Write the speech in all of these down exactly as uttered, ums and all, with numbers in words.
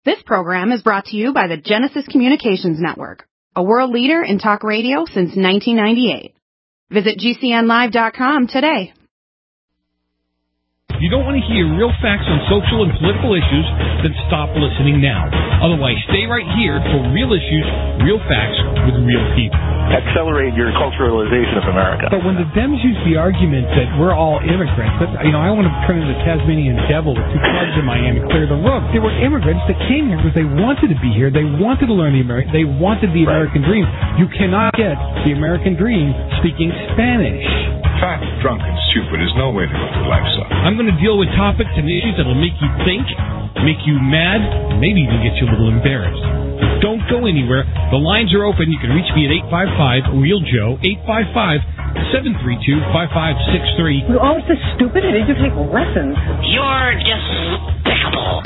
This program is brought to you by the Genesis Communications Network, a world leader in talk radio since nineteen ninety-eight. Visit G C N live dot com today. If you don't want to hear real facts on social and political issues, then stop listening now. Otherwise, stay right here for real issues, real facts with real people. Accelerate your culturalization of America. But when the Dems use the argument that we're all immigrants, that, you know, I want to turn into the Tasmanian devil with two clubs in Miami, clear the rug. There were immigrants that came here because they wanted to be here. They wanted to learn the American. They wanted the American dream. You cannot get the American dream speaking Spanish. Fat, drunk, and stupid is no way to go through life, son. I'm going to deal with topics and issues that will make you think, make you mad, maybe even get you a little embarrassed. Don't go anywhere. The lines are open. You can reach me at eight five five, real joe, eight five five, seven three two, five five six three. You're always so stupid. I need to take lessons. You're despicable.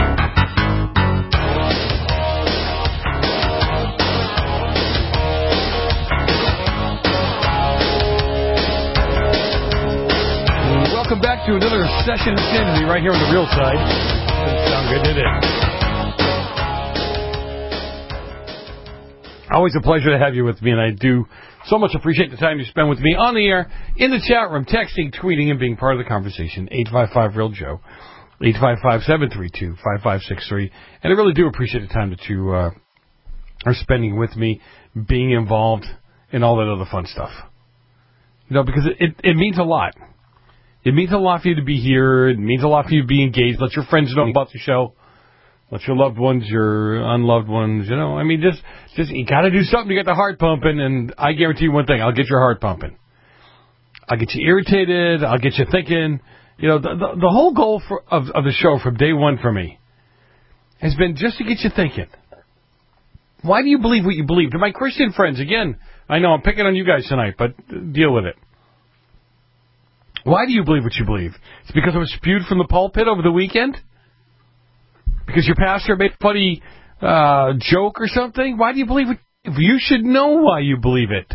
Welcome back to another session of Sanity right here on the Real Side. Doesn't sound good, did it? Always a pleasure to have you with me, and I do so much appreciate the time you spend with me on the air, in the chat room, texting, tweeting, and being part of the conversation. eight five five, real joe, eight five five, seven three two, five five six three. And I really do appreciate the time that you uh, are spending with me, being involved, and all that other fun stuff. You know, because it, it, it means a lot. It means a lot for you to be here. It means a lot for you to be engaged. Let your friends know about the show. Let your loved ones, your unloved ones, you know. I mean, just, just you got to do something to get the heart pumping, and I guarantee you one thing. I'll get your heart pumping. I'll get you irritated. I'll get you thinking. You know, the, the, the whole goal for, of, of the show from day one for me has been just to get you thinking. Why do you believe what you believe? To my Christian friends, again, I know I'm picking on you guys tonight, but deal with it. Why do you believe what you believe? It's because it was spewed from the pulpit over the weekend? Because your pastor made a funny uh, joke or something? Why do you believe it? You should know why you believe it.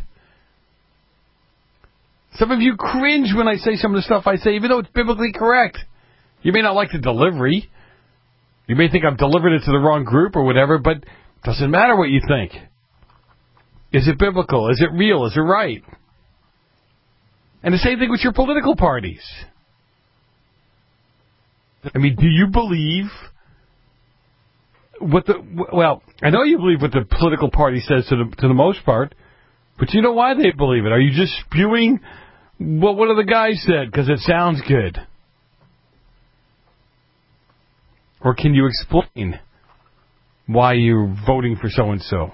Some of you cringe when I say some of the stuff I say, even though it's biblically correct. You may not like the delivery. You may think I've delivered it to the wrong group or whatever, but it doesn't matter what you think. Is it biblical? Is it real? Is it right? And the same thing with your political parties. I mean, do you believe what the, well, I know you believe what the political party says to the, to the most part, but you know why they believe it? Are you just spewing what one of the guys said because it sounds good? Or can you explain why you're voting for so-and-so?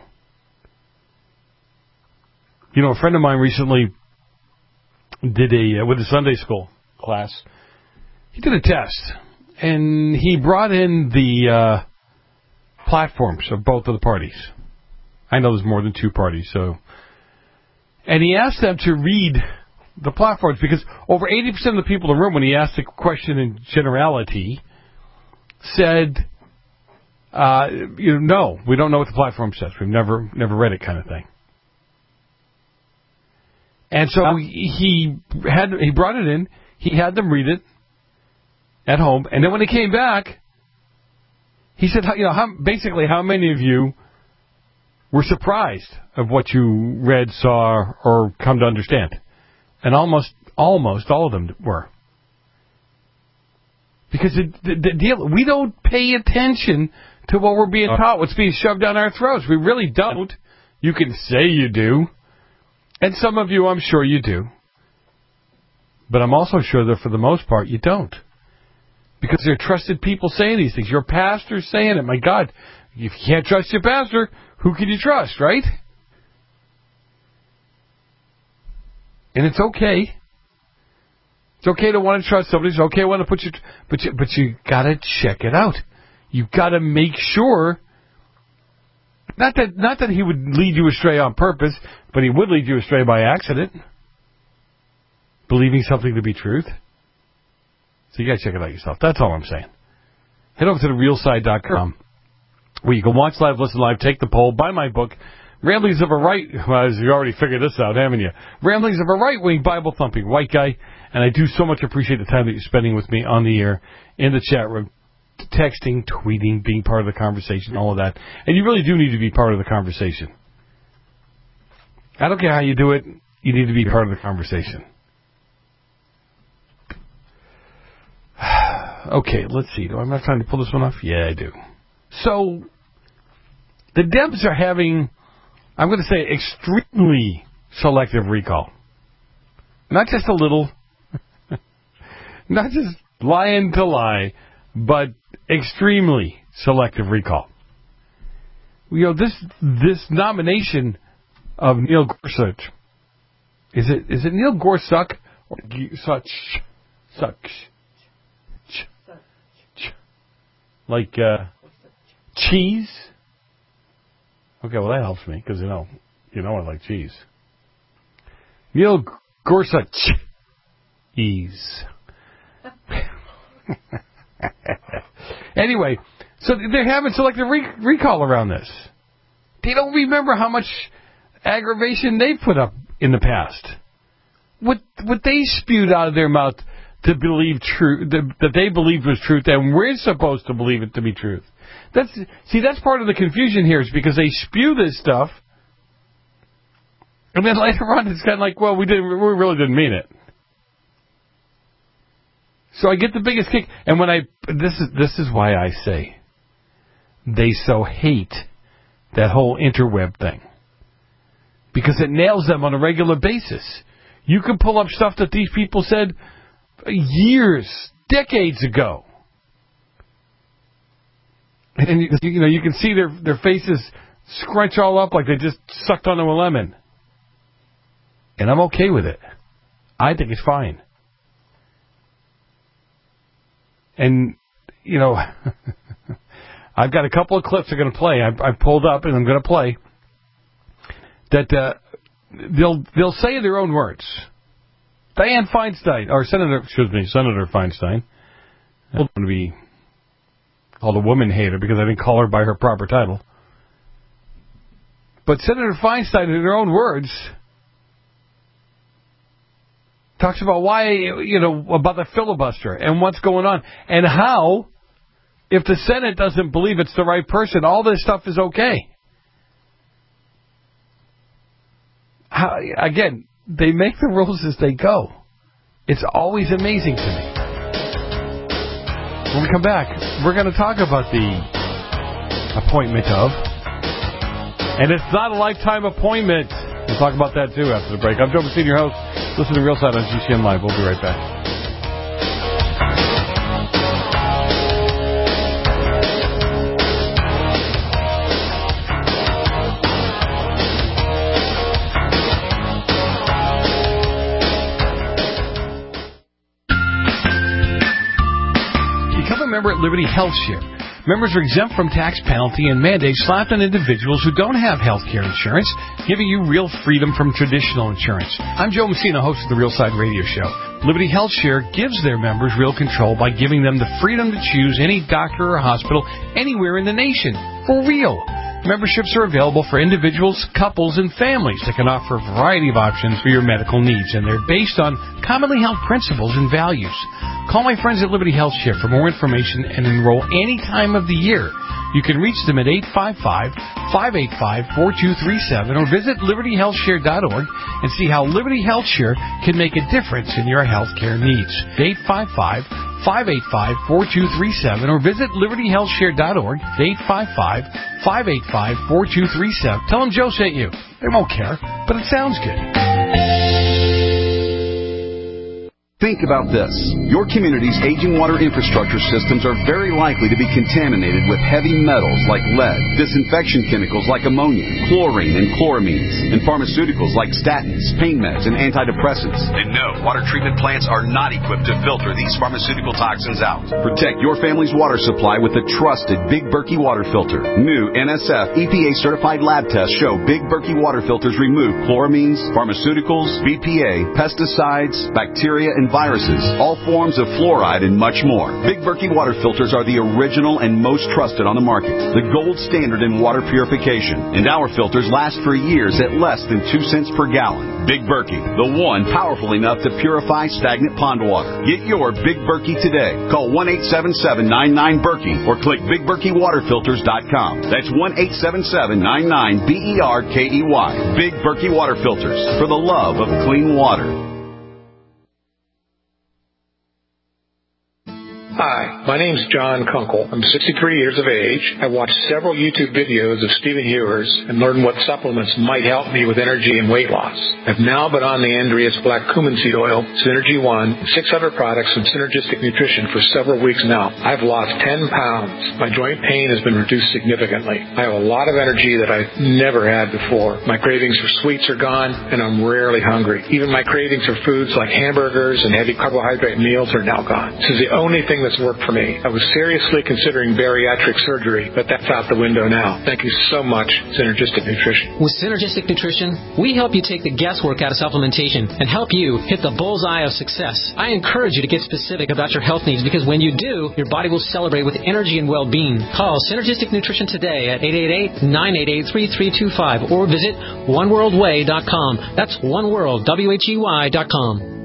You know, a friend of mine recently did a, uh, with a Sunday school class, he did a test, and he brought in the uh, platforms of both of the parties. I know there's more than two parties, so. And he asked them to read the platforms, because over eighty percent of the people in the room, when he asked the question in generality, said, uh, you know, no, we don't know what the platform says. We've never, never read it, kind of thing. And so he had he brought it in. He had them read it at home, and then when he came back, he said, "You know, how, basically, how many of you were surprised of what you read, saw, or come to understand?" And almost, almost all of them were, because the, the, the deal, we don't pay attention to what we're being taught, what's being shoved down our throats. We really don't. You can say you do. And some of you, I'm sure you do. But I'm also sure that for the most part, you don't. Because they're trusted people saying these things. Your pastor's saying it. My God, if you can't trust your pastor, who can you trust, right? And it's okay. It's okay to want to trust somebody. It's okay to want to put you, but you, but you got to check it out. You've got to make sure. Not that not that he would lead you astray on purpose, but he would lead you astray by accident, believing something to be truth. So you got to check it out yourself. That's all I'm saying. Head over to the real side dot com, where you can watch live, listen live, take the poll, buy my book, Ramblings of a Right... Well, you already figured this out, haven't you? Ramblings of a Right-Wing Bible-Thumping White Guy. And I do so much appreciate the time that you're spending with me on the air, in the chat room, texting, tweeting, being part of the conversation, all of that. And you really do need to be part of the conversation. I don't care how you do it. You need to be part of the conversation. Okay, let's see. Do I have time to pull this one off? Yeah, I do. So, the Dems are having, I'm going to say, extremely selective recall. Not just a little, not just lying to lie, but extremely selective recall. You know, this this nomination of Neil Gorsuch, is it is it Neil Gorsuch or such such like uh, cheese? Okay, well that helps me because you know you know I like cheese. Neil Gorsuch, ease. Anyway, so they're having selective re- recall around this. They don't remember how much aggravation they put up in the past. What what they spewed out of their mouth to believe truth, that, that they believed was truth, and we're supposed to believe it to be truth. That's see, that's part of the confusion here, is because they spew this stuff, and then later on it's kind of like, well, we didn't, we really didn't mean it. So I get the biggest kick, and when I this is this is why I say they so hate that whole interweb thing, because it nails them on a regular basis. You can pull up stuff that these people said years, decades ago, and you, you know you can see their their faces scrunch all up like they just sucked onto a lemon, and I'm okay with it. I think it's fine. And, you know, I've got a couple of clips I'm going to play. I've, I've pulled up and I'm going to play that uh, they'll they'll say their own words. Dianne Feinstein, or Senator, excuse me, Senator Feinstein. I don't want to be called a woman hater because I didn't call her by her proper title. But Senator Feinstein, in her own words, talks about why, you know, about the filibuster and what's going on and how, if the Senate doesn't believe it's the right person, all this stuff is okay. How, again, they make the rules as they go. It's always amazing to me. When we come back, we're going to talk about the appointment of, and it's not a lifetime appointment. We'll talk about that, too, after the break. I'm Joe Messina, your host. Listen to Real Side on G C N Live. We'll be right back. Become a member at Liberty Health Share. Members are exempt from tax penalty and mandates slapped on individuals who don't have health care insurance, giving you real freedom from traditional insurance. I'm Joe Messina, host of the Real Side Radio Show. Liberty Health Share gives their members real control by giving them the freedom to choose any doctor or hospital anywhere in the nation. For real. Memberships are available for individuals, couples, and families that can offer a variety of options for your medical needs, and they're based on commonly held principles and values. Call my friends at Liberty Health Share for more information and enroll any time of the year. You can reach them at eight five five, five eight five, four two three seven or visit liberty health share dot org and see how Liberty Health Share can make a difference in your health care needs. eight five five, five eight five, four two three seven or visit liberty health share dot org. eight five five, five eight five, four two three seven. Tell them Joe sent you. They won't care, but it sounds good. Think about this. Your community's aging water infrastructure systems are very likely to be contaminated with heavy metals like lead, disinfection chemicals like ammonia, chlorine and chloramines, and pharmaceuticals like statins, pain meds, and antidepressants. And no, water treatment plants are not equipped to filter these pharmaceutical toxins out. Protect your family's water supply with the trusted Big Berkey water filter. New N S F E P A-certified lab tests show Big Berkey water filters remove chloramines, pharmaceuticals, B P A, pesticides, bacteria, and and viruses, all forms of fluoride, and much more. Big Berkey water filters are the original and most trusted on the market, the gold standard in water purification, and our filters last for years at less than two cents per gallon. Big Berkey, the one powerful enough to purify stagnant pond water. Get your Big Berkey today. Call one eight seven seven, nine nine, Berkey or click big berkey water filters dot com. That's one eight seven seven, nine nine, B E R K E Y. Big Berkey water filters, for the love of clean water. Hi, my name's John Kunkel. I'm sixty-three years of age. I watched several YouTube videos of Stephen Hewers and learned what supplements might help me with energy and weight loss. I've now been on the Andreas Black Cumin Seed Oil, Synergy One, and six other products from Synergistic Nutrition for several weeks now. I've lost ten pounds. My joint pain has been reduced significantly. I have a lot of energy that I've never had before. My cravings for sweets are gone, and I'm rarely hungry. Even my cravings for foods like hamburgers and heavy carbohydrate meals are now gone. This is the only thing that's worked for me. I was seriously considering bariatric surgery, but that's out the window now. Thank you so much, Synergistic Nutrition. With Synergistic Nutrition, we help you take the guesswork out of supplementation and help you hit the bullseye of success. I encourage you to get specific about your health needs, because when you do, your body will celebrate with energy and well-being. Call Synergistic Nutrition today at eight eight eight, nine eight eight, three three two five or visit one world way dot com. That's oneworld, W H E Y dot com.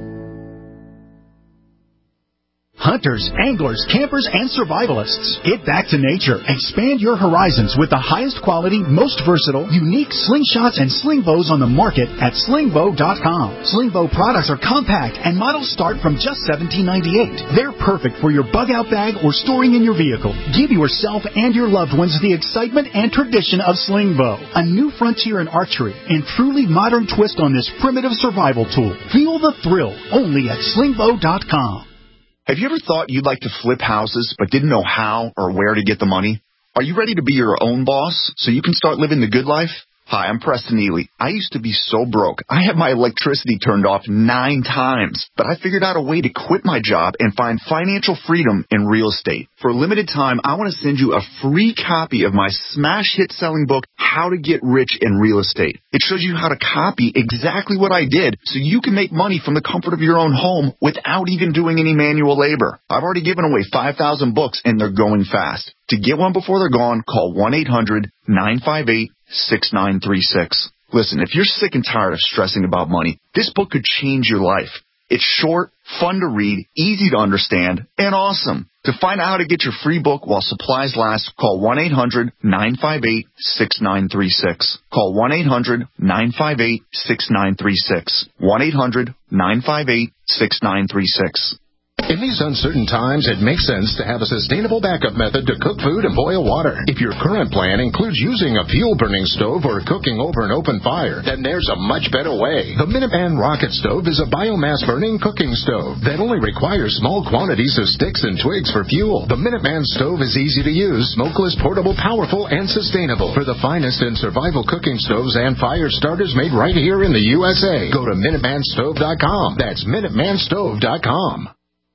Hunters, anglers, campers, and survivalists. Get back to nature. Expand your horizons with the highest quality, most versatile, unique slingshots and sling bows on the market at sling bow dot com. Sling bow products are compact and models start from just seventeen ninety-eight. They're perfect for your bug-out bag or storing in your vehicle. Give yourself and your loved ones the excitement and tradition of sling bow. A new frontier in archery and truly modern twist on this primitive survival tool. Feel the thrill only at sling bow dot com. Have you ever thought you'd like to flip houses but didn't know how or where to get the money? Are you ready to be your own boss so you can start living the good life? Hi, I'm Preston Ely. I used to be so broke. I had my electricity turned off nine times, but I figured out a way to quit my job and find financial freedom in real estate. For a limited time, I want to send you a free copy of my smash hit selling book, How to Get Rich in Real Estate. It shows you how to copy exactly what I did so you can make money from the comfort of your own home without even doing any manual labor. I've already given away five thousand books and they're going fast. To get one before they're gone, call one eight hundred, nine five eight, six nine three six. Listen, if you're sick and tired of stressing about money, this book could change your life. It's short, fun to read, easy to understand, and awesome. To find out how to get your free book while supplies last, call one eight hundred, nine five eight, six nine three six. Call one eight hundred, nine five eight, six nine three six. one eight hundred, nine five eight, six nine three six. In these uncertain times, it makes sense to have a sustainable backup method to cook food and boil water. If your current plan includes using a fuel-burning stove or cooking over an open fire, then there's a much better way. The Minuteman Rocket Stove is a biomass-burning cooking stove that only requires small quantities of sticks and twigs for fuel. The Minuteman Stove is easy to use, smokeless, portable, powerful, and sustainable. For the finest in survival cooking stoves and fire starters made right here in the U S A, go to minuteman stove dot com. That's minuteman stove dot com.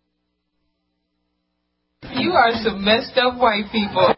You are some messed up white people.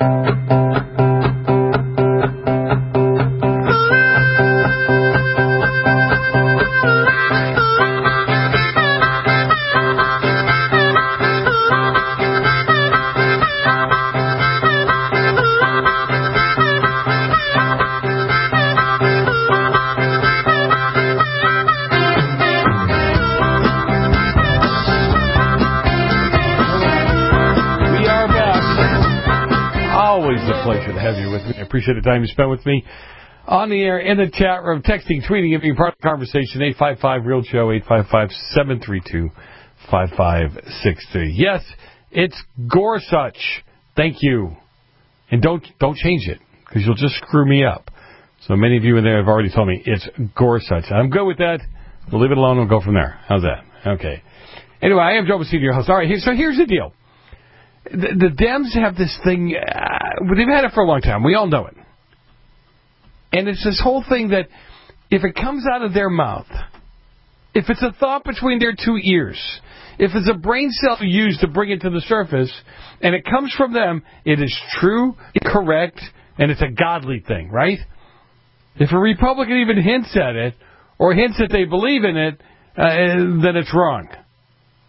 Pleasure to have you with me. I appreciate the time you spent with me on the air, in the chat room, texting, tweeting, and being part of the conversation. eight five five real show, eight five five, seven three two, five five six three. Yes, it's Gorsuch. Thank you. And don't don't change it, because you'll just screw me up. So many of you in there have already told me it's Gorsuch. I'm good with that. We'll leave it alone and we'll go from there. How's that? Okay. Anyway, I am Joe Bacino, your host. All right, so here's the deal. The, the Dems have this thing, uh, they've had it for a long time. We all know it. And it's this whole thing that if it comes out of their mouth, if it's a thought between their two ears, if it's a brain cell used to bring it to the surface, and it comes from them, it is true, correct, and it's a godly thing, right? If a Republican even hints at it, or hints that they believe in it, uh, then it's wrong.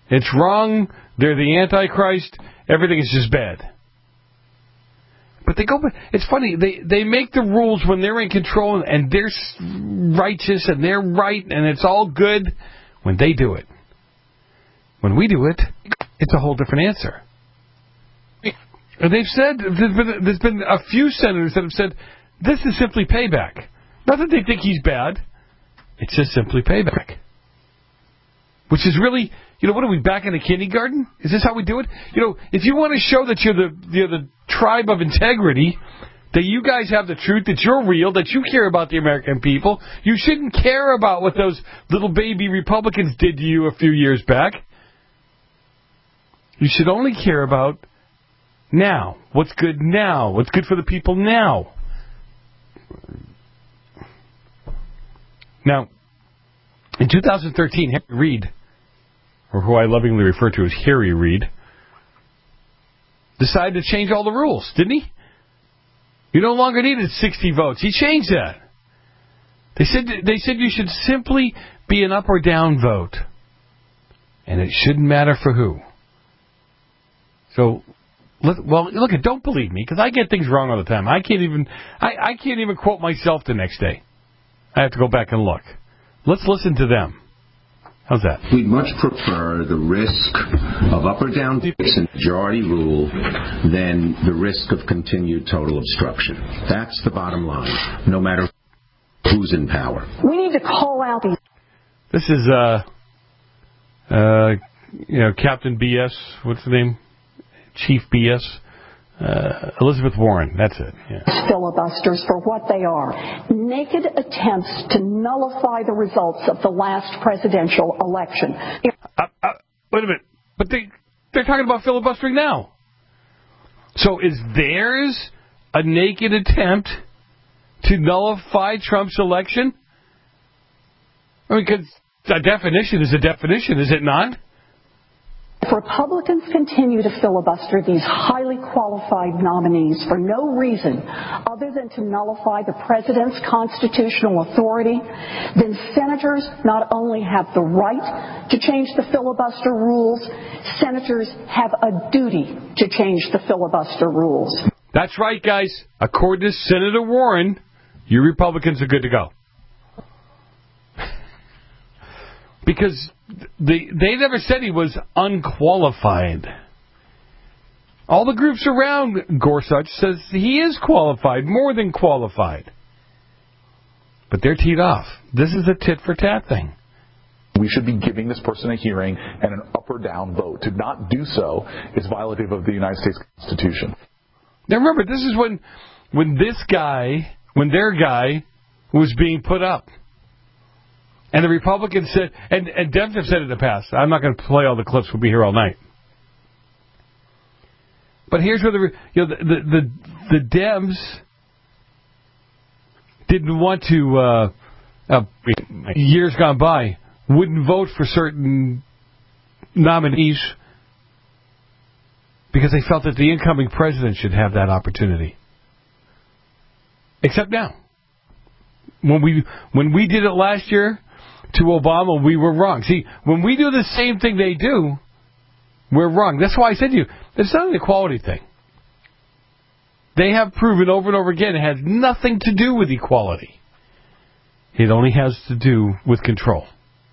It's wrong. They're the Antichrist. Everything is just bad. But they go. It's funny. They they make the rules when they're in control and they're righteous and they're right and it's all good when they do it. When we do it, it's a whole different answer. And they've said there's been, there's been a few senators that have said this is simply payback. Not that they think he's bad. It's just simply payback. Which is really, you know, what are we, back in the kindergarten? Is this how we do it? You know, if you want to show that you're the you're the tribe of integrity, that you guys have the truth, that you're real, that you care about the American people, you shouldn't care about what those little baby Republicans did to you a few years back. You should only care about now. What's good now? What's good for the people now? Now, in two thousand thirteen, Harry Reid, or who I lovingly refer to as Harry Reid, decided to change all the rules, didn't he? You no longer needed sixty votes. He changed that. They said they said you should simply be an up or down vote, and it shouldn't matter for who. So, well, look, don't believe me because I get things wrong all the time. I can't even I, I can't even quote myself the next day. I have to go back and look. Let's listen to them. How's that? We'd much prefer the risk of up or down votes and majority rule than the risk of continued total obstruction. That's the bottom line, no matter who's in power. We need to call out these. This is, uh, uh, you know, Captain B S. What's the name? Chief B S. Uh, Elizabeth Warren, that's it. Yeah. Filibusters for what they are. Naked attempts to nullify the results of the last presidential election. Uh, uh, wait a minute. But they, they're talking about filibustering now. So is theirs a naked attempt to nullify Trump's election? I mean, because a definition is a definition, is it not? If Republicans continue to filibuster these highly qualified nominees for no reason other than to nullify the president's constitutional authority, then senators not only have the right to change the filibuster rules, senators have a duty to change the filibuster rules. That's right, guys. According to Senator Warren, you Republicans are good to go. Because they, they never said he was unqualified. All the groups around Gorsuch says he is qualified, more than qualified. But they're teed off. This is a tit-for-tat thing. We should be giving this person a hearing and an up or down vote. To not do so is violative of the United States Constitution. Now remember, this is when, when this guy, when their guy was being put up. And the Republicans said, and, and Dems have said it in the past. I'm not going to play all the clips. We'll be here all night. But here's where the you know the the, the Dems didn't want to uh, uh, years gone by wouldn't vote for certain nominees because they felt that the incoming president should have that opportunity. Except now, when we when we did it last year to Obama, we were wrong. See, when we do the same thing they do, we're wrong. That's why I said to you, it's not an equality thing. They have proven over and over again it has nothing to do with equality. It only has to do with control.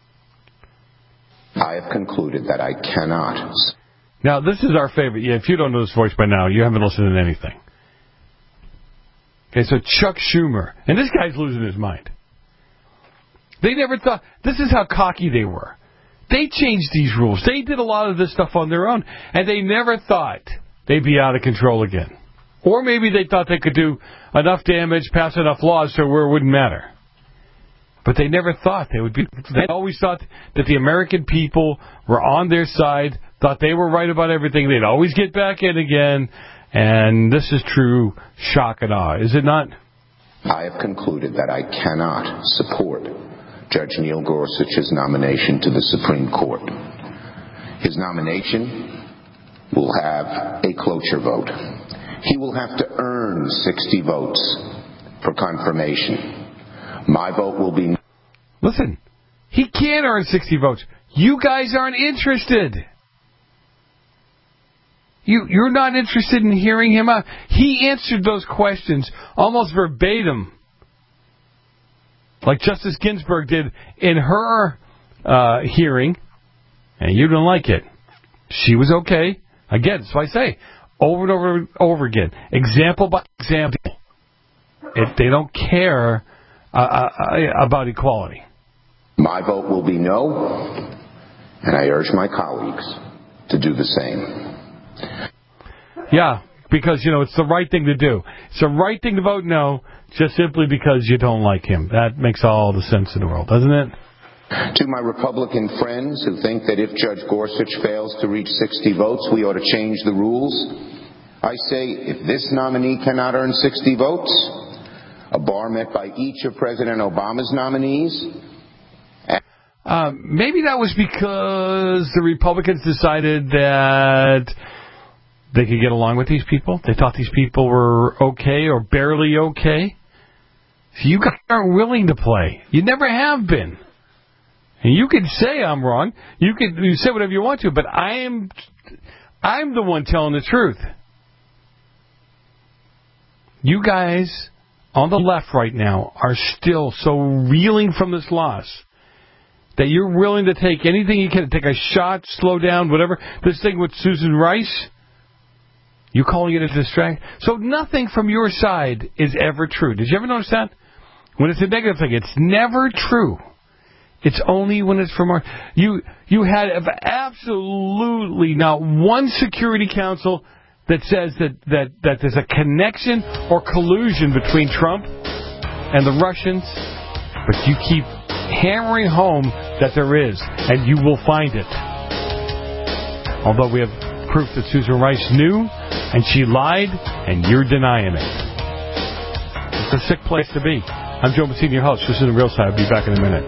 I have concluded that I cannot. Now, this is our favorite. Yeah, if you don't know this voice by now, you haven't listened to anything. Okay, so Chuck Schumer. And this guy's losing his mind. They never thought, this is how cocky they were. They changed these rules. They did a lot of this stuff on their own, and they never thought they'd be out of control again. Or maybe they thought they could do enough damage, pass enough laws so where it wouldn't matter. But they never thought they would be. They always thought that the American people were on their side, thought they were right about everything. They'd always get back in again, and this is true shock and awe, is it not? I have concluded that I cannot support Judge Neil Gorsuch's nomination to the Supreme Court. His nomination will have a cloture vote. He will have to earn sixty votes for confirmation. My vote will be... Listen, he can't earn sixty votes. You guys aren't interested. You, you're not interested in hearing him out. He answered those questions almost verbatim, like Justice Ginsburg did in her uh, hearing, and you didn't like it. She was okay. Again, so I say, over and over and over again, example by example. If they don't care uh, uh, about equality. My vote will be no, and I urge my colleagues to do the same. Yeah, because, you know, it's the right thing to do. It's the right thing to vote no, just simply because you don't like him. That makes all the sense in the world, doesn't it? To my Republican friends who think that if Judge Gorsuch fails to reach sixty votes, we ought to change the rules, I say if this nominee cannot earn sixty votes, a bar met by each of President Obama's nominees. Uh, maybe that was because the Republicans decided that they could get along with these people. They thought these people were okay or barely okay. So you guys aren't willing to play. You never have been. And you can say I'm wrong. You can you say whatever you want to, but I am, I'm the one telling the truth. You guys on the left right now are still so reeling from this loss that you're willing to take anything you can, take a shot, slow down, whatever. This thing with Susan Rice, you calling it a distraction. So nothing from your side is ever true. Did you ever notice that? When it's a negative thing, it's never true. It's only when it's from our... You, you had absolutely not one Security Council that says that, that, that there's a connection or collusion between Trump and the Russians, but you keep hammering home that there is, and you will find it. Although we have proof that Susan Rice knew, and she lied, and you're denying it. It's a sick place to be. I'm Joe Messina, your host. This is The Real Side. I'll be back in a minute.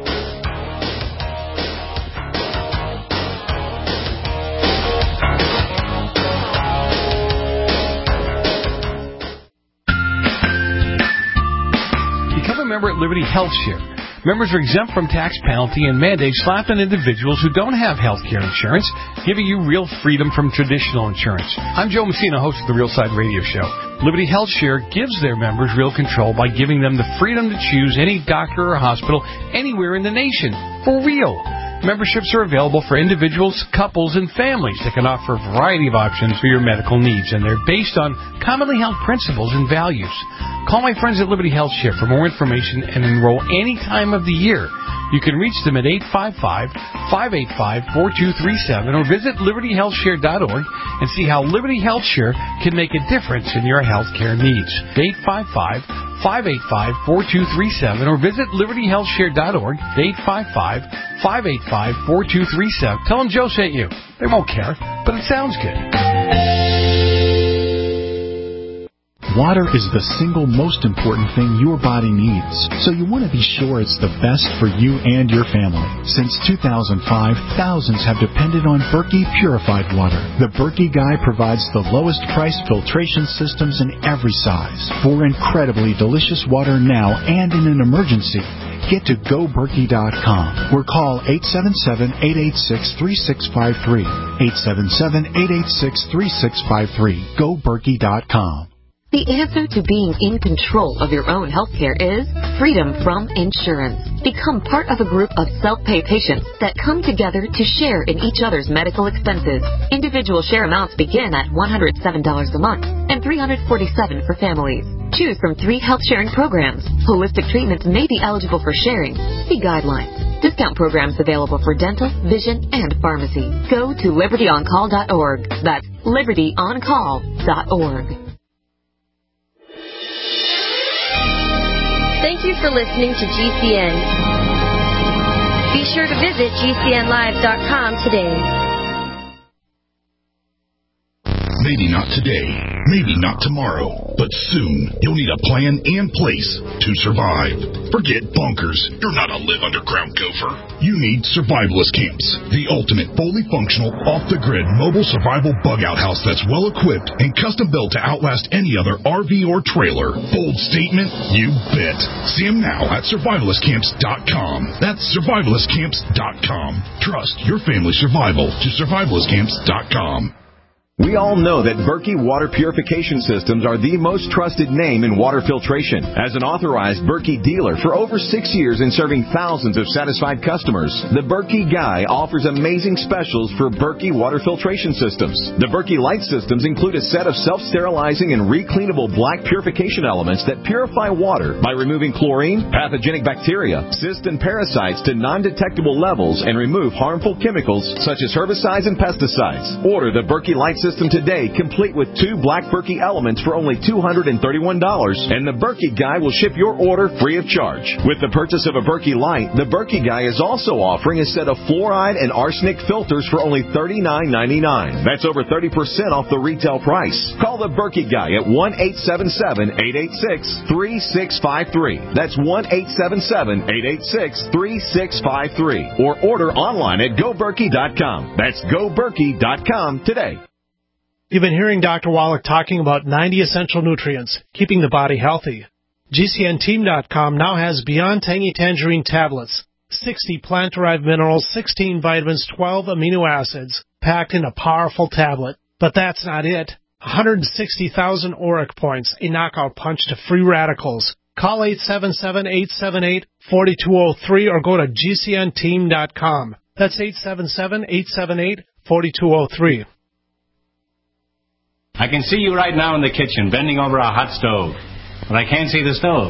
Become a member at Liberty Health Share. Members are exempt from tax penalty and mandates slapped on individuals who don't have health care insurance, giving you real freedom from traditional insurance. I'm Joe Messina, host of the Real Side Radio Show. Liberty Health Share gives their members real control by giving them the freedom to choose any doctor or hospital anywhere in the nation. For real. Memberships are available for individuals, couples, and families that can offer a variety of options for your medical needs, and they're based on commonly held principles and values. Call my friends at Liberty Health Share for more information and enroll any time of the year. You can reach them at eight five five, five eight five, four two three seven or visit liberty health share dot org and see how Liberty Health Share can make a difference in your health care needs. eight five five, five eight five, four two three seven or visit liberty health share dot org. eight five five, five eight five, four two three seven. Tell them Joe sent you. They won't care, but it sounds good. Water is the single most important thing your body needs, so you want to be sure it's the best for you and your family. Since two thousand five, thousands have depended on Berkey purified water. The Berkey Guy provides the lowest price filtration systems in every size. For incredibly delicious water now and in an emergency, get to go berkey dot com or call eight seven seven, eight eight six, three six five three. eight seven seven, eight eight six, three six five three. go berkey dot com. The answer to being in control of your own healthcare is freedom from insurance. Become part of a group of self-pay patients that come together to share in each other's medical expenses. Individual share amounts begin at one hundred seven dollars a month and three hundred forty-seven dollars for families. Choose from three health sharing programs. Holistic treatments may be eligible for sharing. See guidelines. Discount programs available for dental, vision, and pharmacy. Go to liberty on call dot org. That's liberty on call dot org. Thank you for listening to G C N. Be sure to visit G C N live dot com today. Maybe not today, maybe not tomorrow, but soon you'll need a plan in place to survive. Forget bunkers. You're not a live underground gopher. You need survivalist camps, the ultimate fully functional, off-the-grid mobile survival bug-out house that's well-equipped and custom-built to outlast any other R V or trailer. Bold statement? You bet. See them now at survivalist camps dot com. That's survivalist camps dot com. Trust your family's survival to survivalist camps dot com. We all know that Berkey Water Purification Systems are the most trusted name in water filtration. As an authorized Berkey dealer for over six years and serving thousands of satisfied customers, the Berkey Guy offers amazing specials for Berkey Water Filtration Systems. The Berkey Light Systems include a set of self-sterilizing and recleanable black purification elements that purify water by removing chlorine, pathogenic bacteria, cysts, and parasites to non-detectable levels and remove harmful chemicals such as herbicides and pesticides. Order the Berkey Light System today, complete with two black Berkey elements for only two hundred thirty-one dollars, and the Berkey Guy will ship your order free of charge. With the purchase of a Berkey Light, the Berkey Guy is also offering a set of fluoride and arsenic filters for only thirty-nine ninety-nine. That's over thirty percent off the retail price. Call the Berkey Guy at one eight seven seven, eight eight six, three six five three. That's one eight seven seven, eight eight six, three six five three. Or order online at go berkey dot com. That's go berkey dot com today. You've been hearing Doctor Wallach talking about ninety essential nutrients, keeping the body healthy. G C N team dot com now has Beyond Tangy Tangerine tablets, sixty plant-derived minerals, sixteen vitamins, twelve amino acids, packed in a powerful tablet. But that's not it. one hundred sixty thousand auric points, a knockout punch to free radicals. Call eight seven seven, eight seven eight, four two zero three or go to G C N team dot com. That's eight seven seven, eight seven eight, four two zero three. I can see you right now in the kitchen, bending over a hot stove. But I can't see the stove.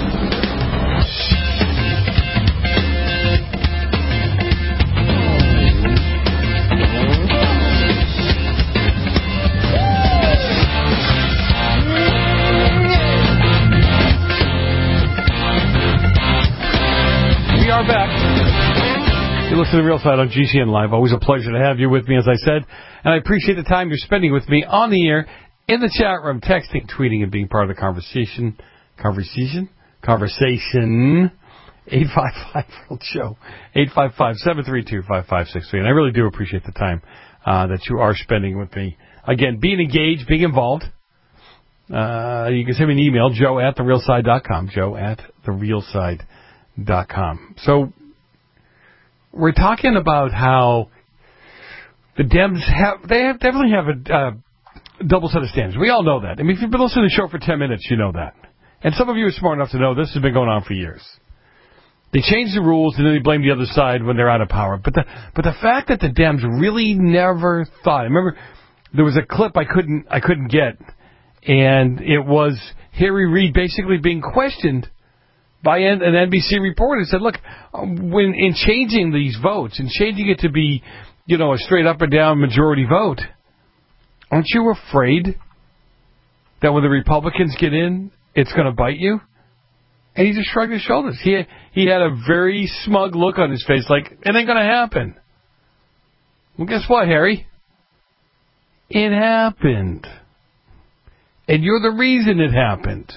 We are back. You listen to The Real Side on G C N Live. Always a pleasure to have you with me, as I said. And I appreciate the time you're spending with me on the air, in the chat room, texting, tweeting, and being part of the conversation. Conversation? Conversation. eight five five Real Show. eight five five, seven three two, five five six three. And I really do appreciate the time uh, that you are spending with me. Again, being engaged, being involved. Uh, you can send me an email, joe at the real side dot com. Joe at the real side dot com. So, we're talking about how the Dems have, they have, definitely have a uh, double set of standards. We all know that. I mean, if you've been listening to the show for ten minutes, you know that. And some of you are smart enough to know this has been going on for years. They change the rules and then they blame the other side when they're out of power. But the, but the fact that the Dems really never thought, I remember there was a clip I couldn't, I couldn't get, and it was Harry Reid basically being questioned by an N B C reporter. Said, look, when in changing these votes and changing it to be, you know, a straight up and down majority vote, aren't you afraid that when the Republicans get in, it's going to bite you? And he just shrugged his shoulders. He he had a very smug look on his face, like, it ain't going to happen. Well, guess what, Harry? It happened. And you're the reason it happened.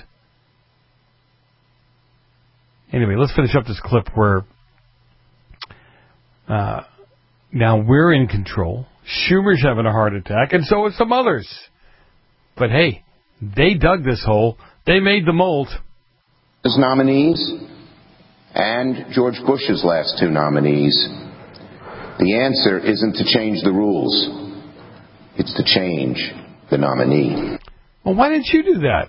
Anyway, let's finish up this clip where uh, now we're in control. Schumer's having a heart attack, and so are some others. But hey, they dug this hole. They made the mold. His nominees and George Bush's last two nominees, the answer isn't to change the rules. It's to change the nominee. Well, why didn't you do that?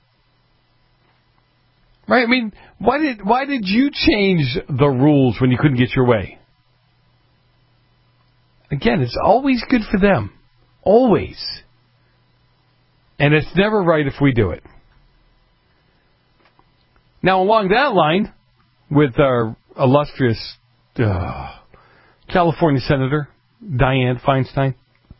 Right? I mean, why did why did you change the rules when you couldn't get your way? Again, it's always good for them. Always. And it's never right if we do it. Now, along that line, with our illustrious uh, California Senator, Dianne Feinstein.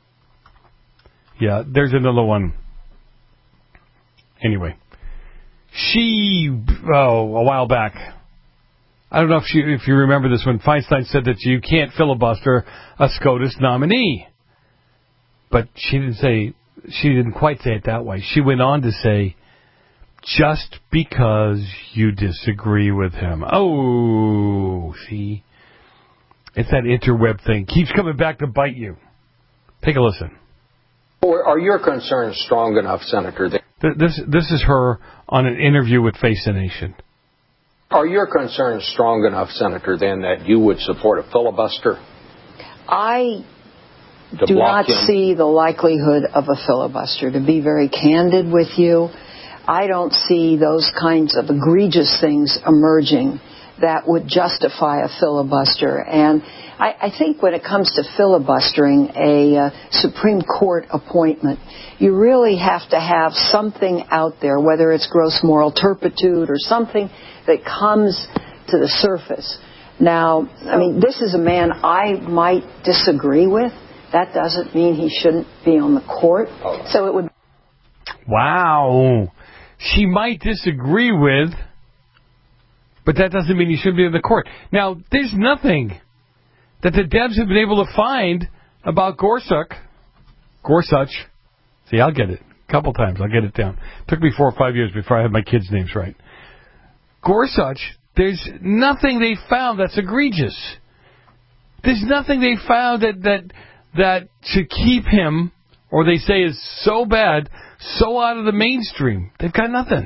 Yeah, there's another one. Anyway. She, oh, a while back, I don't know if, she, if you remember this, when Feinstein said that you can't filibuster a SCOTUS nominee. But she didn't say she didn't quite say it that way. She went on to say, just because you disagree with him. Oh, see? It's that interweb thing. Keeps coming back to bite you. Take a listen. Are your concerns strong enough, Senator? This, this is her on an interview with Face the Nation. Are your concerns strong enough, Senator, then, that you would support a filibuster? I do not him? see the likelihood of a filibuster. To be very candid with you, I don't see those kinds of egregious things emerging that would justify a filibuster. And I, I think when it comes to filibustering a uh, Supreme Court appointment, you really have to have something out there, whether it's gross moral turpitude or something that comes to the surface. Now, I mean, this is a man I might disagree with. That doesn't mean he shouldn't be on the court. So it would. Wow. She might disagree with, but that doesn't mean he should be in the court. Now, there's nothing that the Debs have been able to find about Gorsuch. Gorsuch. See, I'll get it. A couple times. I'll get it down. Took me four or five years before I had my kids' names right. Gorsuch, there's nothing they found that's egregious. There's nothing they found that, that, that to keep him, or they say is so bad, so out of the mainstream. They've got nothing.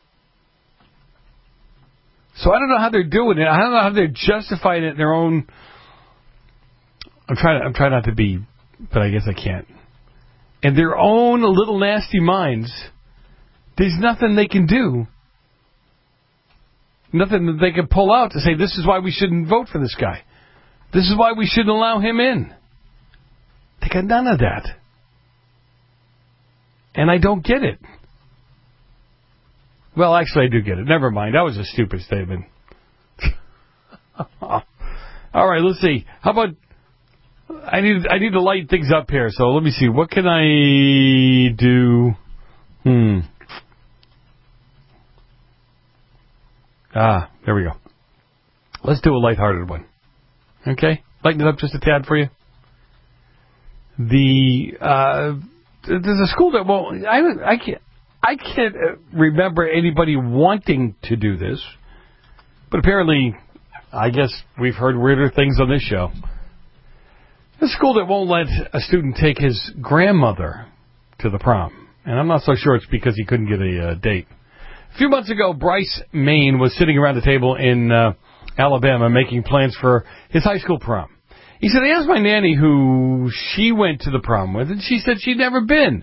So I don't know how they're doing it. I don't know how they're justifying it in their own. I'm trying. I'm trying not to be, but I guess I can't. In their own little nasty minds, there's nothing they can do. Nothing that they can pull out to say this is why we shouldn't vote for this guy. This is why we shouldn't allow him in. They got none of that. And I don't get it. Well, actually, I do get it. Never mind. That was a stupid statement. All right, let's see. How about... I need I need to lighten things up here, so let me see. What can I do? Hmm. Ah, there we go. Let's do a lighthearted one. Okay? Lighten it up just a tad for you. The... Uh, there's a school that won't... I, I can't... I can't remember anybody wanting to do this, but apparently, I guess we've heard weirder things on this show. A school that won't let a student take his grandmother to the prom, and I'm not so sure it's because he couldn't get a uh, date. A few months ago, Bryce Main was sitting around the table in uh, Alabama making plans for his high school prom. He said, I asked my nanny who she went to the prom with, and she said she'd never been.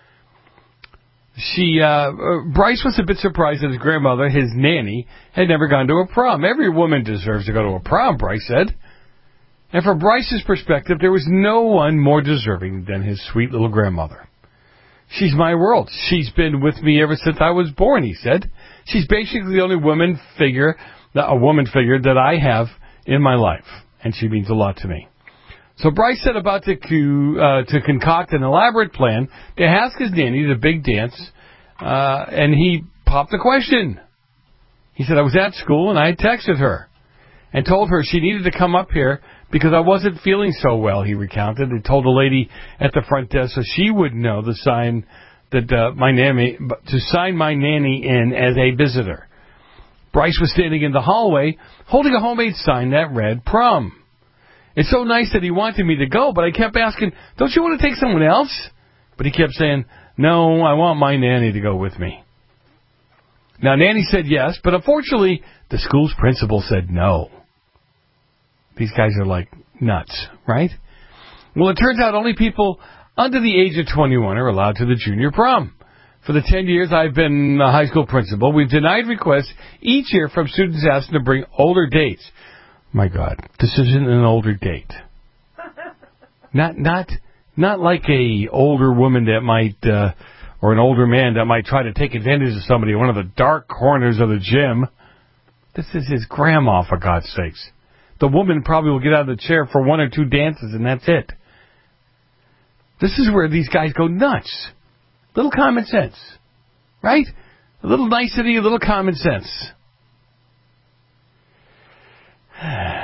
She, uh, Bryce was a bit surprised that his grandmother, his nanny, had never gone to a prom. Every woman deserves to go to a prom, Bryce said. And from Bryce's perspective, there was no one more deserving than his sweet little grandmother. She's my world. She's been with me ever since I was born, he said. She's basically the only woman figure, a woman figure that I have in my life. And she means a lot to me. So Bryce set about to, uh, to concoct an elaborate plan to ask his nanny the big dance, uh, and he popped the question. He said, I was at school and I had texted her and told her she needed to come up here because I wasn't feeling so well, he recounted. He told the lady at the front desk so she would know the sign that uh, my nanny, to sign my nanny in as a visitor. Bryce was standing in the hallway holding a homemade sign that read prom. It's so nice that he wanted me to go, but I kept asking, don't you want to take someone else? But he kept saying, no, I want my nanny to go with me. Now, Nanny said yes, but unfortunately, the school's principal said no. These guys are like nuts, right? Well, it turns out only people under the age of twenty-one are allowed to the junior prom. For the ten years I've been a high school principal, we've denied requests each year from students asking to bring older dates. My God, this isn't an older date. Not, not, not like a older woman that might, uh, or an older man that might try to take advantage of somebody in one of the dark corners of the gym. This is his grandma, for God's sakes. The woman probably will get out of the chair for one or two dances, and that's it. This is where these guys go nuts. Little common sense, right? A little nicety, a little common sense.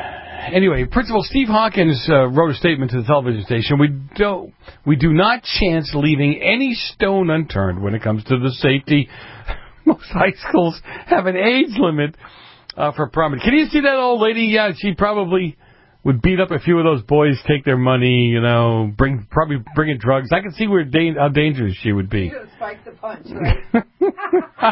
anyway, Principal Steve Hawkins uh, wrote a statement to the television station. We don't, we do not chance leaving any stone unturned when it comes to the safety. Most high schools have an age limit uh, for prom. Can you see that old lady? Yeah, she probably would beat up a few of those boys, take their money, you know, bring probably bring in drugs. I can see where da- how dangerous she would be. She would spike the punch, right?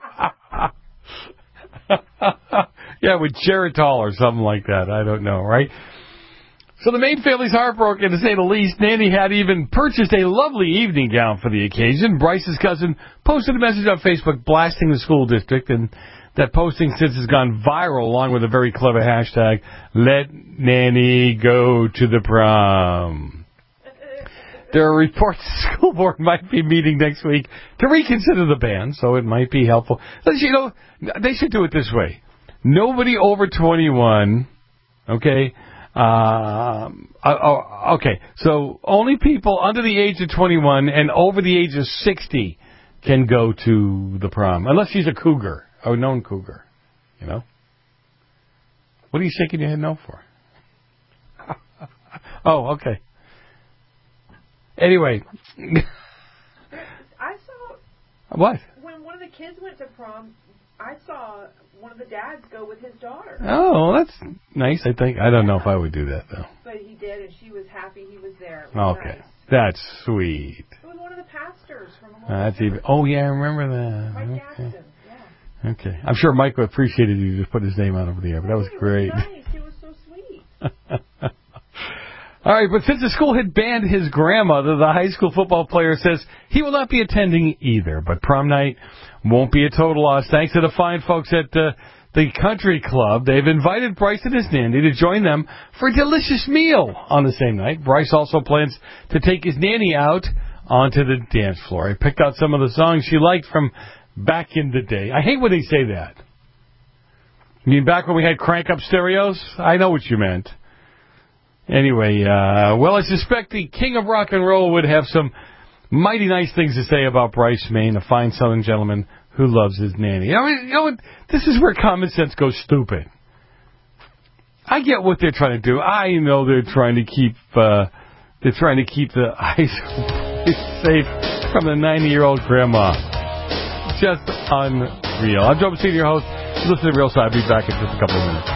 Yeah, with Geritol or something like that. I don't know, right? So the Main family's heartbroken, to say the least. Nanny had even purchased a lovely evening gown for the occasion. Bryce's cousin posted a message on Facebook blasting the school district, and that posting since has gone viral, along with a very clever hashtag, Let Nanny Go to the Prom. There are reports the school board might be meeting next week to reconsider the ban, so it might be helpful. You know, they should do it this way. Nobody over twenty-one, okay, uh, uh, okay, so only people under the age of twenty-one and over the age of sixty can go to the prom, unless she's a cougar. A known cougar, you know? What are you shaking your head no for? Oh, okay. Anyway. I saw... What? When one of the kids went to prom, I saw one of the dads go with his daughter. Oh, that's nice, I think. I don't know if I would do that, though. But he did, and she was happy he was there. It was Okay. nice. That's sweet. It was one of the pastors from... Uh, that's even... Oh, yeah, I remember that. Mike okay. Gaston. Okay. I'm sure Mike appreciated you just put his name out over the air, but that was great. Nice. He was so sweet. All right, but since the school had banned his grandmother, the high school football player says he will not be attending either. But prom night won't be a total loss. Thanks to the fine folks at uh, the country club. They've invited Bryce and his nanny to join them for a delicious meal on the same night. Bryce also plans to take his nanny out onto the dance floor. I picked out some of the songs she liked from back in the day. I hate when they say that. You mean back when we had crank-up stereos? I know what you meant. Anyway, uh, well, I suspect the king of rock and roll would have some mighty nice things to say about Bryce Main, a fine southern gentleman who loves his nanny. I mean, you know what? This is where common sense goes stupid. I get what they're trying to do. I know they're trying to keep, uh, they're trying to keep the high school safe from the ninety-year-old grandma. Just unreal. I'm Joe Messina, your host. Listen to Real Side. I'll be back in just a couple of minutes.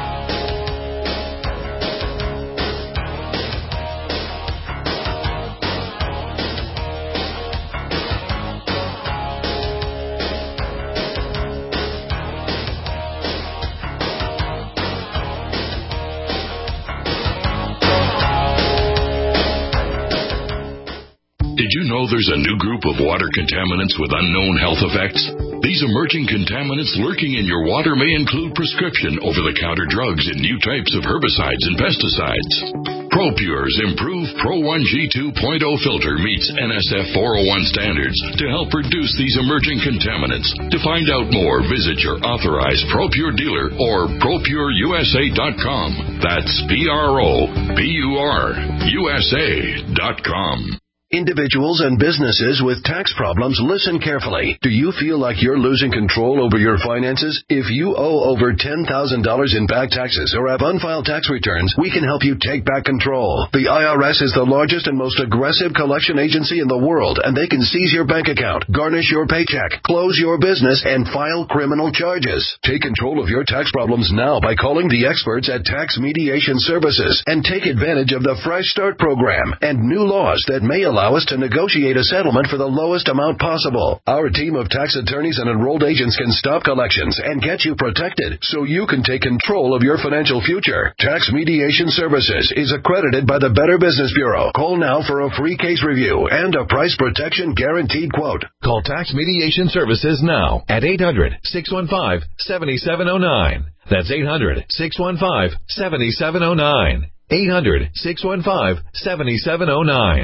Did you know there's a new group of water contaminants with unknown health effects? These emerging contaminants lurking in your water may include prescription over-the-counter drugs and new types of herbicides and pesticides. ProPure's improved Pro one G two point oh filter meets N S F four oh one standards to help reduce these emerging contaminants. To find out more, visit your authorized ProPure dealer or pro pure U S A dot com. That's P R O P U R U S A dot com. Individuals and businesses with tax problems, listen carefully. Do you feel like you're losing control over your finances? If you owe over ten thousand dollars in back taxes or have unfiled tax returns, we can help you take back control. The I R S is the largest and most aggressive collection agency in the world, and they can seize your bank account, garnish your paycheck, close your business, and file criminal charges. Take control of your tax problems now by calling the experts at Tax Mediation Services and take advantage of the Fresh Start program and new laws that may allow Allow us to negotiate a settlement for the lowest amount possible. Our team of tax attorneys and enrolled agents can stop collections and get you protected so you can take control of your financial future. Tax Mediation Services is accredited by the Better Business Bureau. Call now for a free case review and a price protection guaranteed quote. Call Tax Mediation Services now at eight hundred, six one five, seven seven zero nine. That's eight hundred, six one five, seven seven zero nine. eight hundred, six one five, seven seven zero nine.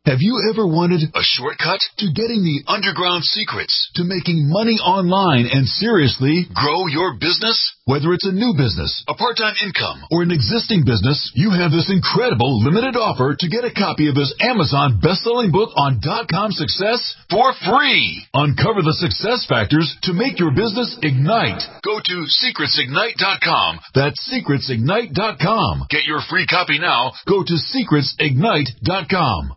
Have you ever wanted a shortcut to getting the underground secrets to making money online and seriously grow your business? Whether it's a new business, a part-time income, or an existing business, you have this incredible limited offer to get a copy of this Amazon best-selling book on dot-com success for free. Uncover the success factors to make your business ignite. Go to secrets ignite dot com. That's secrets ignite dot com. Get your free copy now. Go to secrets ignite dot com.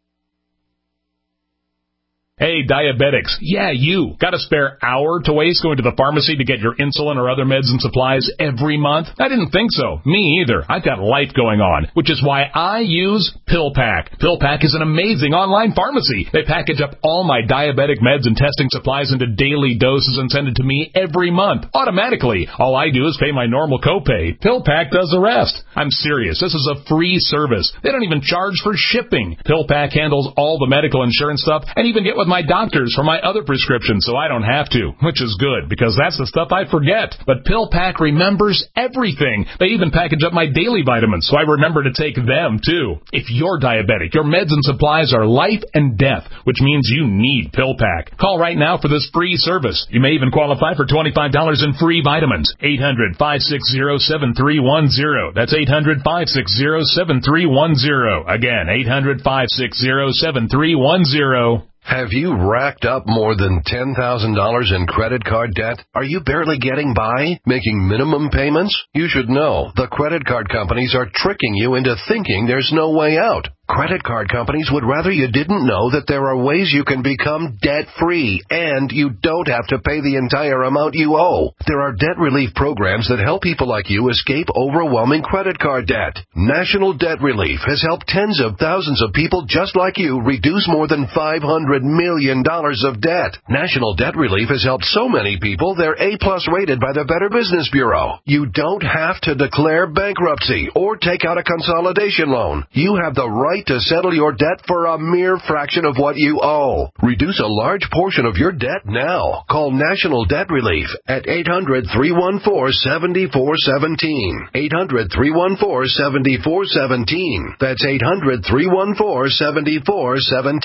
Hey, diabetics. Yeah, you. Got a spare hour to waste going to the pharmacy to get your insulin or other meds and supplies every month? I didn't think so. Me either. I've got life going on, which is why I use PillPack. PillPack is an amazing online pharmacy. They package up all my diabetic meds and testing supplies into daily doses and send it to me every month, automatically. All I do is pay my normal copay. PillPack does the rest. I'm serious. This is a free service. They don't even charge for shipping. PillPack handles all the medical insurance stuff and even get with my doctors for my other prescriptions so I don't have to, which is good because that's the stuff I forget. But PillPack remembers everything. They even package up my daily vitamins so I remember to take them too. If you're diabetic, your meds and supplies are life and death, which means you need PillPack. Call right now for this free service. You may even qualify for twenty-five dollars in free vitamins. eight hundred, five six zero, seven three one zero. That's eight hundred, five six zero, seven three one zero. Again, eight hundred, five six zero, seven three one zero. Have you racked up more than ten thousand dollars in credit card debt? Are you barely getting by, making minimum payments? You should know the credit card companies are tricking you into thinking there's no way out. Credit card companies would rather you didn't know that there are ways you can become debt-free, and you don't have to pay the entire amount you owe. There are debt relief programs that help people like you escape overwhelming credit card debt. National Debt Relief has helped tens of thousands of people just like you reduce more than five hundred million dollars of debt. National Debt Relief has helped so many people they're A-plus rated by the Better Business Bureau. You don't have to declare bankruptcy or take out a consolidation loan. You have the right to settle your debt for a mere fraction of what you owe. Reduce a large portion of your debt now. Call National Debt Relief at eight hundred, three one four, seven four one seven. eight hundred, three one four, seven four one seven. That's eight hundred, three one four, seven four one seven.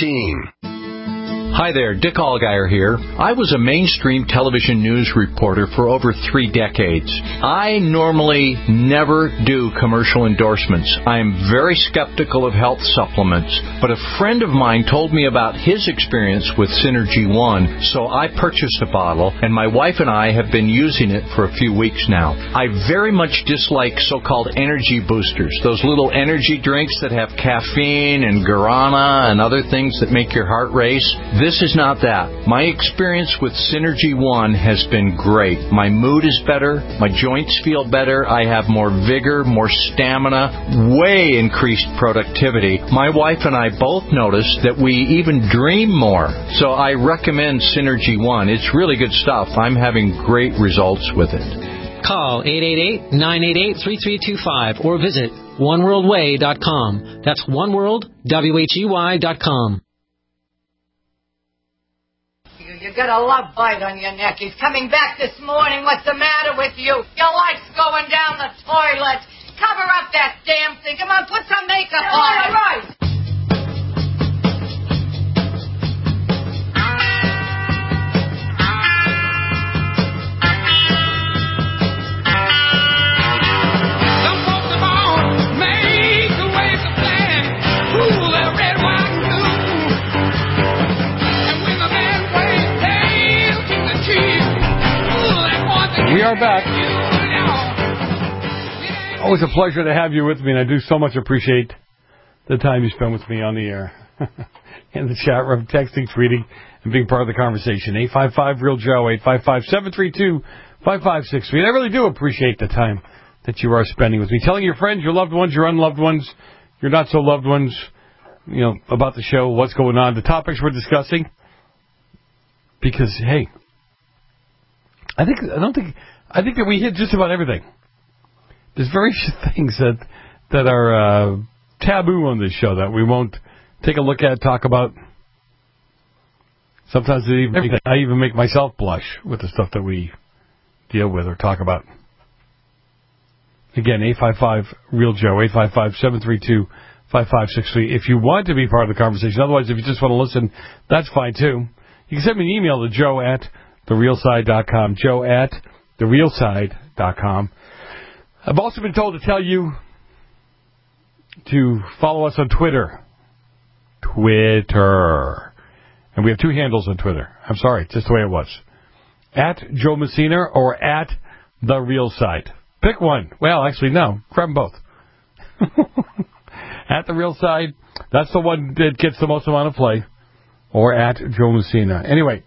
Hi there, Dick Allgaier here. I was a mainstream television news reporter for over three decades. I normally never do commercial endorsements. I am very skeptical of health supplements, but a friend of mine told me about his experience with Synergy One, so I purchased a bottle, and my wife and I have been using it for a few weeks now. I very much dislike so-called energy boosters, those little energy drinks that have caffeine and guarana and other things that make your heart race. This is not that. My experience with Synergy One has been great. My mood is better. My joints feel better. I have more vigor, more stamina, way increased productivity. My wife and I both noticed that we even dream more. So I recommend Synergy One. It's really good stuff. I'm having great results with it. Call eight eight eight, nine eight eight, three three two five or visit one world way dot com. That's oneworld, W H E Y dot com. You got a love bite on your neck. He's coming back this morning. What's the matter with you? Your life's going down the toilet. Cover up that damn thing. Come on, put some makeup on. All right. Some folks are born made to waste a plan. Ooh, that red, white, and blue. And when the man waits, tail to the tree. Ooh, that one. We are back. Always a pleasure to have you with me, and I do so much appreciate the time you spend with me on the air, in the chat room, texting, tweeting, and being part of the conversation. eight five five, real Joe, eight five five, seven three two, five five six three. And I really do appreciate the time that you are spending with me, telling your friends, your loved ones, your unloved ones, your not-so-loved ones, you know, about the show, what's going on, the topics we're discussing. Because, hey, I think I don't think I think that we hit just about everything. There's very few things that that are uh, taboo on this show that we won't take a look at, talk about. Sometimes I even, make, I even make myself blush with the stuff that we deal with or talk about. Again, eight five five, real Joe, eight five five, seven three two, five five six three if you want to be part of the conversation. Otherwise, if you just want to listen, that's fine too. You can send me an email to joe at the real side dot com, joe at the real side dot com. I've also been told to tell you to follow us on Twitter. Twitter. And we have two handles on Twitter. I'm sorry, just the way it was. At Joe Messina or at The Real Side. Pick one. Well, actually, no. Grab them both. At The Real Side, that's the one that gets the most amount of play. Or at Joe Messina. Anyway,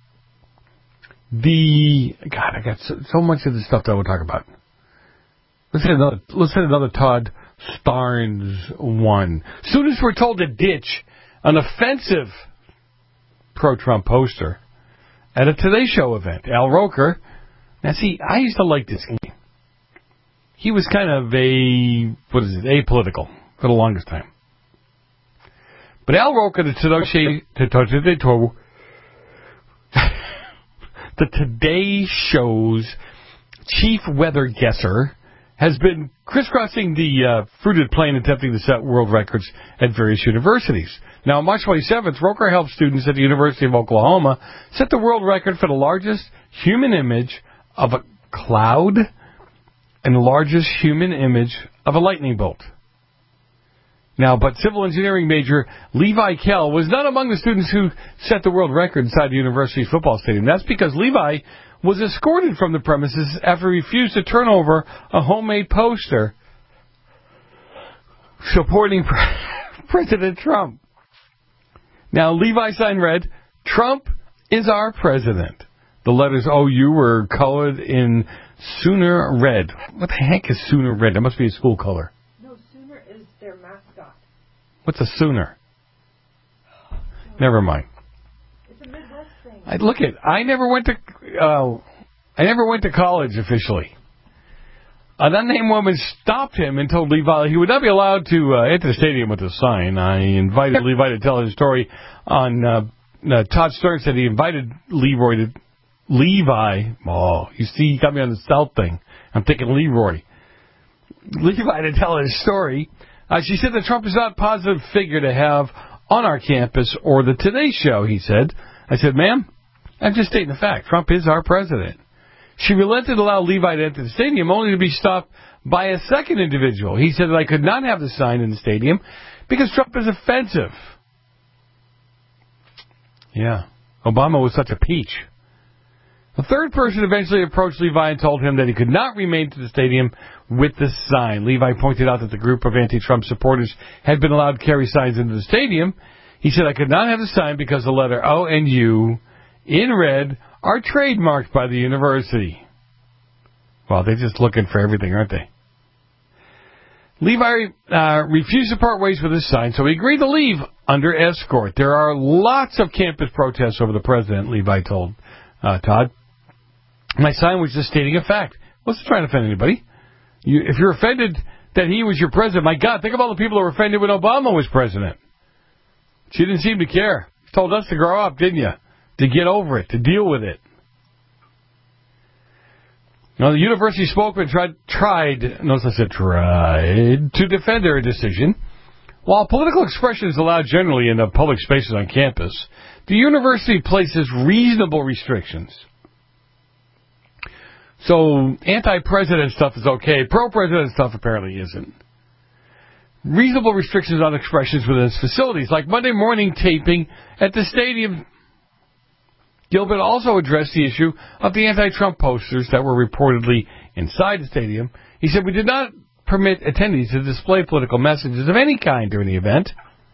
the... God, I got so, so much of this stuff that I want to talk about. Let's hit another, let's hit another Todd Starnes one. Students were told to ditch an offensive pro-Trump poster at a Today Show event. Al Roker. Now, see, I used to like this guy. He was kind of a, what is it, apolitical for the longest time. But Al Roker, the Today Show, the Today Show's chief weather guesser, has been crisscrossing the uh, fruited plain attempting to set world records at various universities. Now, on March twenty-seventh, Roker helped students at the University of Oklahoma set the world record for the largest human image of a cloud and the largest human image of a lightning bolt. Now, but civil engineering major Levi Kell was not among the students who set the world record inside the university's football stadium. That's because Levi was escorted from the premises after he refused to turn over a homemade poster supporting President Trump. Now, Levi's sign read, "Trump is our president." The letters O U were colored in Sooner red. What the heck is Sooner red? That must be a school color. No, Sooner is their mascot. What's a Sooner? Never mind. It's a Midwest thing. I, look at, I never went to, uh, I never went to college officially. An unnamed woman stopped him and told Levi he would not be allowed to uh, enter the stadium with a sign. I invited Levi to tell his story on, uh, uh, Todd Stern said he invited Leroy to, Levi, oh, you see, he got me on the South thing. I'm thinking Leroy. Levi to tell his story. Uh, she said that Trump is not a positive figure to have on our campus or the Today Show, he said. I said, ma'am, I'm just stating the fact. Trump is our president. She relented to allow Levi to enter the stadium, only to be stopped by a second individual. He said that I could not have the sign in the stadium because Trump is offensive. Yeah, Obama was such a peach. A third person eventually approached Levi and told him that he could not remain to the stadium with the sign. Levi pointed out that the group of anti-Trump supporters had been allowed to carry signs into the stadium. He said, I could not have the sign because the letter O and U in red are trademarked by the university. Well, they're just looking for everything, aren't they? Levi uh, refused to part ways with his sign, so he agreed to leave under escort. There are lots of campus protests over the president, Levi told uh, Todd. My sign was just stating a fact. Wasn't trying to offend anybody. You, if you're offended that he was your president, my God, think of all the people who were offended when Obama was president. She didn't seem to care. She told us to grow up, didn't you? To get over it, to deal with it. Now, the university spokesman tried, tried, notice I said tried, to defend their decision. While political expression is allowed generally in the public spaces on campus, the university places reasonable restrictions. So, anti-president stuff is okay. Pro-president stuff apparently isn't. Reasonable restrictions on expressions within its facilities, like Monday morning taping at the stadium. Gilbert also addressed the issue of the anti-Trump posters that were reportedly inside the stadium. He said, we did not permit attendees to display political messages of any kind during the event.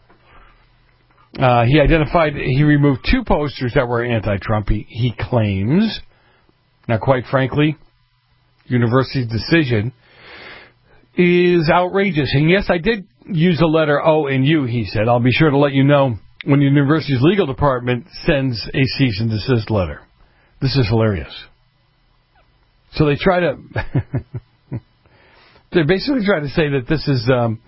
Uh, he identified, he removed two posters that were anti-Trump, he, he claims. Now, quite frankly, university's decision is outrageous. And yes, I did use the letter O and U, he said. I'll be sure to let you know when the university's legal department sends a cease and desist letter. This is hilarious. So they try to... they basically try to say that this is um,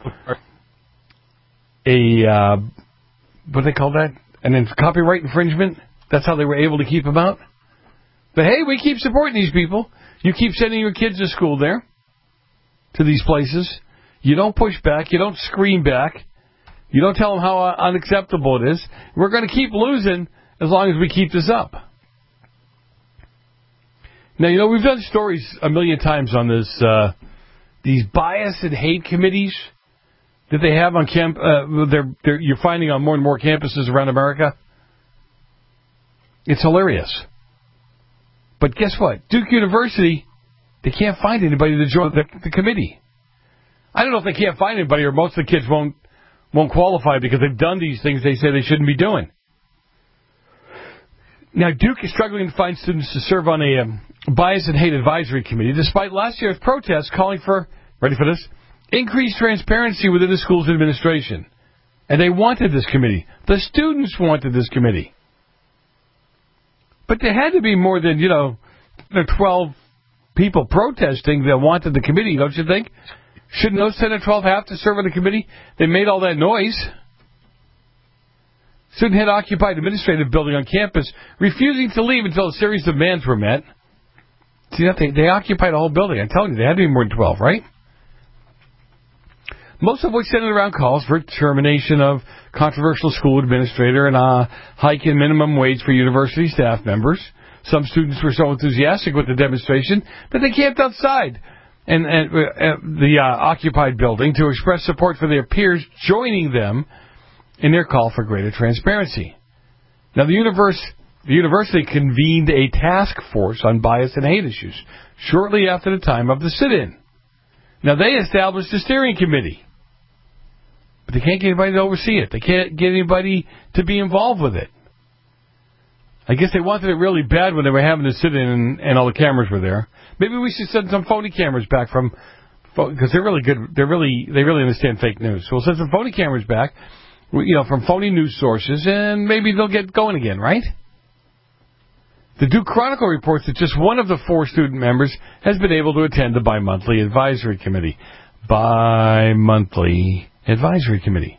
a... Uh, what do they call that? An in- copyright infringement? That's how they were able to keep them out? But hey, we keep supporting these people. You keep sending your kids to school there, to these places. You don't push back. You don't scream back. You don't tell them how uh, unacceptable it is. We're going to keep losing as long as we keep this up. Now, you know, we've done stories a million times on this, uh, these bias and hate committees that they have on camp. Uh, they're, they're, you're finding on more and more campuses around America. It's hilarious. But guess what? Duke University, they can't find anybody to join the, the committee. I don't know if they can't find anybody or most of the kids won't won't qualify because they've done these things they say they shouldn't be doing. Now, Duke is struggling to find students to serve on a um, bias and hate advisory committee, despite last year's protests calling for, ready for this, increased transparency within the school's administration. And they wanted this committee. The students wanted this committee. But there had to be more than, you know, the twelve people protesting that wanted the committee, don't you think? Shouldn't those ten or twelve have to serve on the committee? They made all that noise. Student had occupied administrative building on campus, refusing to leave until a series of demands were met. See, they, they occupied a whole building. I'm telling you, they had to be more than twelve, right? Most of which centered around calls for termination of controversial school administrator and a hike in minimum wage for university staff members. Some students were so enthusiastic with the demonstration that they camped outside and, and uh, the uh, occupied building to express support for their peers joining them in their call for greater transparency. Now, the, universe, the university convened a task force on bias and hate issues shortly after the time of the sit-in. Now, they established a steering committee, but they can't get anybody to oversee it. They can't get anybody to be involved with it. I guess they wanted it really bad when they were having to sit in and, and all the cameras were there. Maybe we should send some phony cameras back from, because they're really good. They're really they really understand fake news. So we'll send some phony cameras back, you know, from phony news sources, and maybe they'll get going again, right? The Duke Chronicle reports that just one of the four student members has been able to attend the bi-monthly advisory committee. Bi-monthly advisory committee.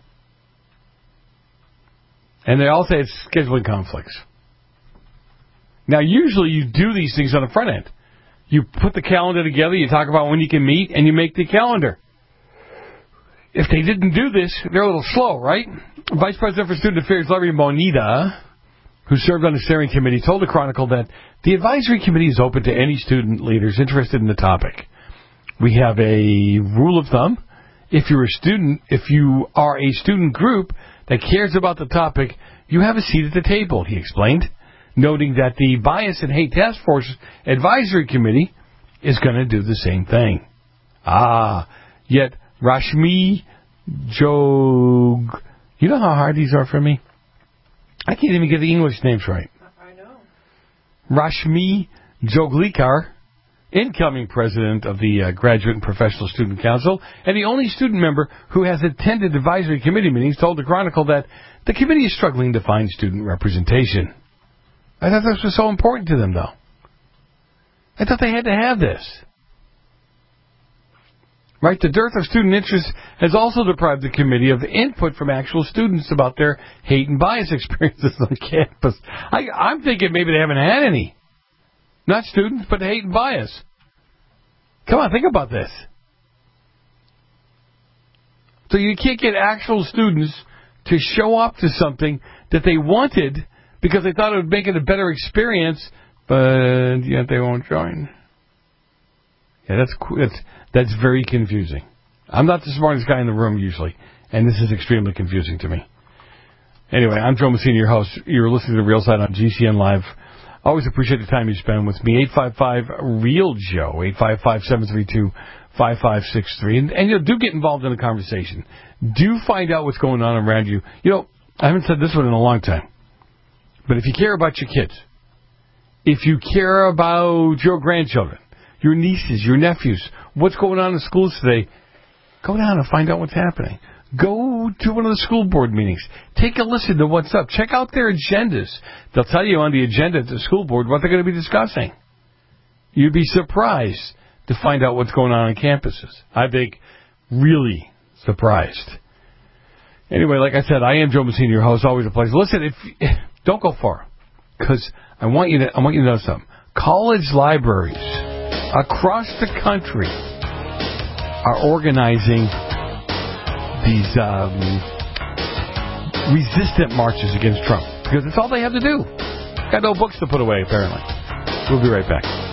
And they all say it's scheduling conflicts. Now, usually you do these things on the front end. You put the calendar together, you talk about when you can meet, and you make the calendar. If they didn't do this, they're a little slow, right? Vice President for Student Affairs Larry Moneta, who served on the steering committee, told the Chronicle that the advisory committee is open to any student leaders interested in the topic. We have a rule of thumb. If you're a student, if you are a student group that cares about the topic, you have a seat at the table, he explained, noting that the Bias and Hate Task Force Advisory Committee is going to do the same thing. Ah, yet Rashmi Jog... You know how hard these are for me? I can't even get the English names right. I know. Rashmi Joglikar, incoming president of the uh, Graduate and Professional Student Council, and the only student member who has attended advisory committee meetings, told the Chronicle that the committee is struggling to find student representation. I thought this was so important to them, though. I thought they had to have this. Right? The dearth of student interest has also deprived the committee of input from actual students about their hate and bias experiences on campus. I, I'm thinking maybe they haven't had any. Not students, but hate and bias. Come on, think about this. So you can't get actual students to show up to something that they wanted because they thought it would make it a better experience, but yet they won't join. Yeah, that's that's that's very confusing. I'm not the smartest guy in the room usually, and this is extremely confusing to me. Anyway, I'm Joe Messina, your host. You're listening to Real Side on G C N Live. Always appreciate the time you spend with me. eight five five, REAL Joe, eight five five, seven three two, five five six three. And, and you know, do get involved in the conversation. Do find out what's going on around you. You know, I haven't said this one in a long time. But if you care about your kids, if you care about your grandchildren, your nieces, your nephews, what's going on in schools today, go down and find out what's happening. Go to one of the school board meetings. Take a listen to what's up. Check out their agendas. They'll tell you on the agenda at the school board what they're going to be discussing. You'd be surprised to find out what's going on on campuses. I think really surprised. Anyway, like I said, I am Joe Messina, your host. Always a pleasure. Listen, if don't go far, because I want you to I want you to know something. College libraries across the country are organizing these um, resistant marches against Trump, because it's all they have to do. Got no books to put away, apparently. We'll be right back.